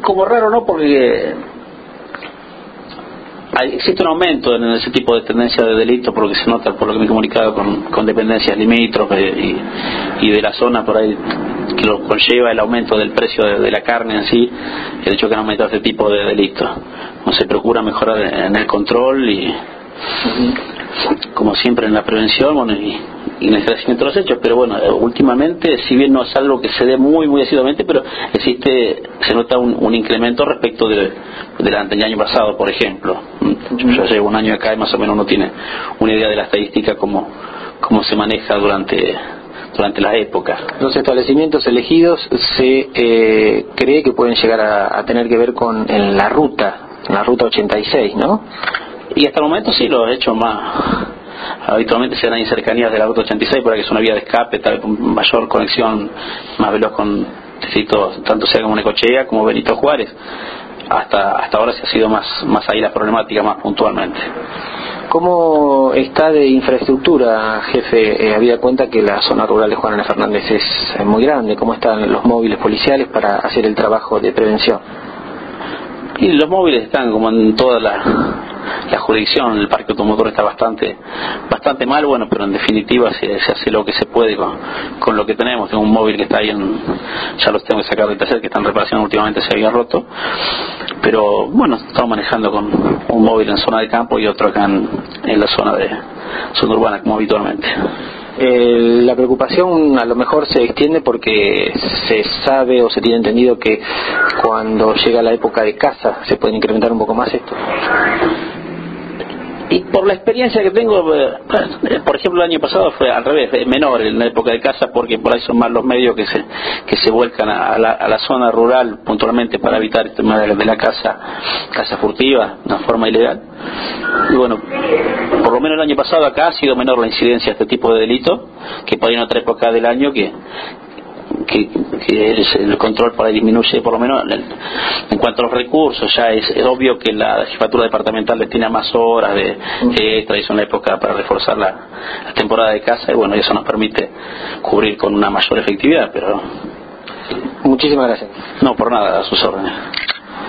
como raro, ¿no? Porque existe un aumento en ese tipo de tendencia de delitos, por lo que se nota, por lo que me he comunicado con dependencias limítrofes y de la zona por ahí, que lo conlleva el aumento del precio de la carne en sí, el hecho que han aumentado este tipo de delitos. No se procura mejorar en el control y, como siempre, en la prevención, bueno, y en el esclarecimiento de los hechos. Pero bueno, últimamente, si bien no es algo que se dé muy asiduamente, pero se nota un incremento respecto del año pasado, por ejemplo. Yo llevo un año acá y más o menos uno tiene una idea de la estadística, cómo se maneja durante las épocas. Los establecimientos elegidos se cree que pueden llegar a tener que ver con la ruta 86, ¿no? Y hasta el momento sí, los hechos más habitualmente se dan en cercanías de la ruta 86, para que es una vía de escape, tal vez con mayor conexión, más veloz con distritos, tanto sea como Necochea como Benito Juárez. Hasta ahora se ha sido más ahí la problemática, más puntualmente. ¿Cómo está de infraestructura, jefe? Habida cuenta que la zona rural de Juan Ana Fernández es muy grande. ¿Cómo están los móviles policiales para hacer el trabajo de prevención? Y los móviles están como en toda la jurisdicción. El parque automotor está bastante mal, bueno, pero en definitiva se hace lo que se puede con lo que tenemos. Tengo un móvil que está ahí, ya los tengo que sacar del taller, que está en reparación, últimamente se había roto, pero bueno, estamos manejando con un móvil en zona de campo y otro acá en la zona urbana, como habitualmente. La preocupación a lo mejor se extiende porque se sabe o se tiene entendido que cuando llega la época de caza se puede incrementar un poco más esto. Y por la experiencia que tengo, por ejemplo, el año pasado fue al revés, menor en la época de caza, porque por ahí son más los medios que se vuelcan a la zona rural puntualmente para evitar el tema de la caza furtiva, una forma ilegal. Y bueno, por lo menos el año pasado acá ha sido menor la incidencia de este tipo de delitos, que por ahí en otra época del año que el control por ahí disminuye, por lo menos en cuanto a los recursos. Ya es obvio que la jefatura departamental destina más horas de extra, y es una época para reforzar la temporada de caza, y bueno, eso nos permite cubrir con una mayor efectividad. Pero muchísimas gracias. no, por nada, a sus órdenes.